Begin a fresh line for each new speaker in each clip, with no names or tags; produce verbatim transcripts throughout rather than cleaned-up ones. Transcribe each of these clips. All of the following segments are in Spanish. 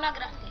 una grande.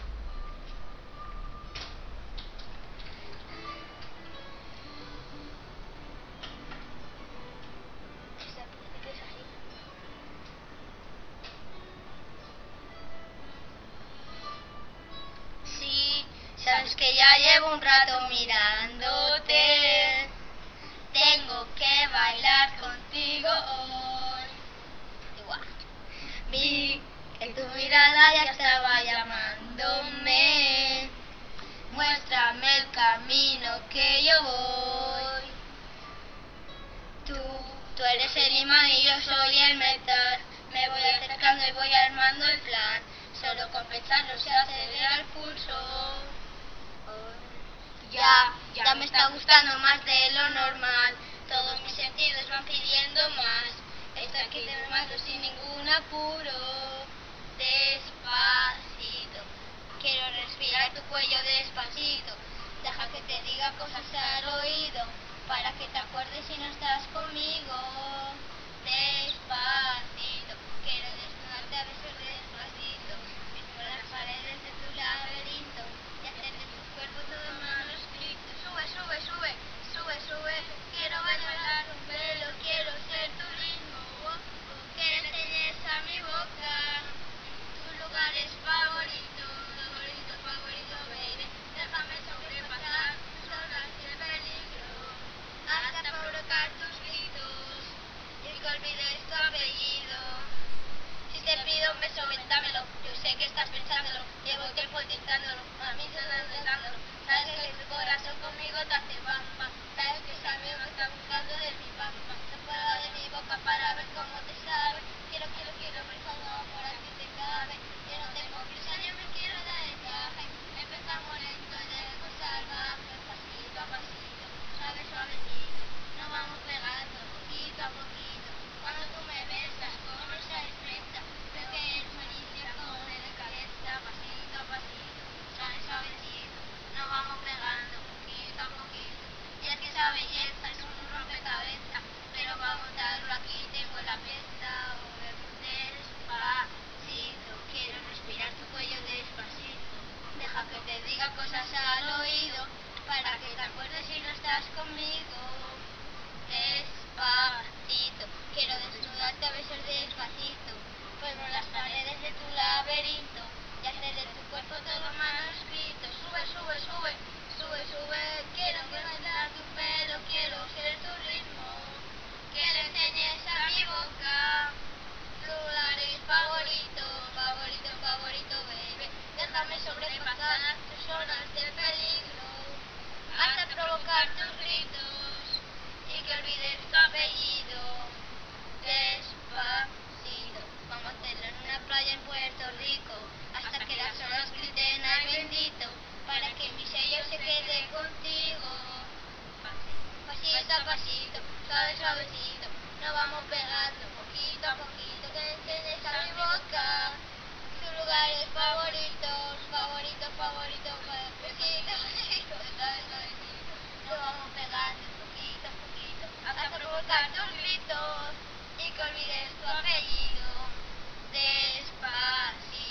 Sí, sabes que ya llevo un rato mirándote. Tengo que bailar contigo hoy. Igual. Vi que tu mirada ya estaba llamándome. Muéstrame el camino que yo voy. Tú, tú eres el imán y yo soy el metal. Me voy acercando y voy armando el plan. Solo con pensarlo se acelera el pulso. Ya, ya me está gustando más de lo normal. Todos mis sentidos van pidiendo más. Estoy aquí de mando sin ningún apuro. Despacito, quiero respirar tu cuello despacito. Deja que te diga cosas al oído, para que te acuerdes si no estás conmigo. Despacito, quiero desnudarte a besos despacito. Ir por las paredes de tu laberinto y hacer de tu cuerpo todo manuscrito. Sube, sube, sube, sube, sube. Quiero bailar un pelo, quiero ser tu ritmo. Oh, oh, que enseñes a mi boca tus lugares favoritos, favorito, favorito, baby. Déjame sobrepasar tus zonas de peligro, hasta provocar tus gritos y que olvides tu apellido. Si te pido un beso, véntamelo. Yo sé que estás pensándolo, llevo tiempo intentándolo, a mí se me dejándolo. Sabes que tu corazón conmigo te hace bamba. Sabes que ese amigo me está buscando de mi pampa. No puedo de mi boca para ver cómo te sabe. Quiero, quiero, quiero ver cuando por aquí te cabe. Yo no tengo prisa, yo me quiero dar el viaje. Empezamos lento y después salvaje, pasito a pasito, suave, suavecito. Nos vamos pegando poquito a poquito. Cuando tú me besas con esa expresa, veo que eres feliz como de cabeza. Pasito a pasito, suave, suavecito. Nos vamos pegando poquito a poquito. Y es que esa belleza es un rompecabezas, pero para montarlo aquí tengo la pieza. Oh, despacito, quiero respirar tu cuello despacito. Deja que te diga cosas al oído, para que te acuerdes si no estás conmigo. Despacito, quiero desnudarte a besos despacito. Fuego las paredes de tu laberinto y hacer de tu cuerpo todo manuscrito. Sube, sube, sube, sube, sube. Quiero bailar tu pelo, quiero ser tu ritmo. Que le enseñes a mi boca lugares favoritos, favorito, favorito, baby. Déjame sobrepasar tus zonas de peligro, hasta provocar tus gritos y que olvides tu apellido. Despacito, vamos a hacerlo en una playa en Puerto Rico, hasta que las olas griten ay bendito, para que mi sello se quede contigo. Pasito a pasito, suave, suavecito, nos vamos pegando poquito a poquito. Que enseñes a mi boca tus lugares favoritos, favoritos, favoritos, besito, besito, suave, suavecito. Nos vamos pegando poquito a poquito, hasta provocar tus gritos y que olvides tu apellido. Despacito.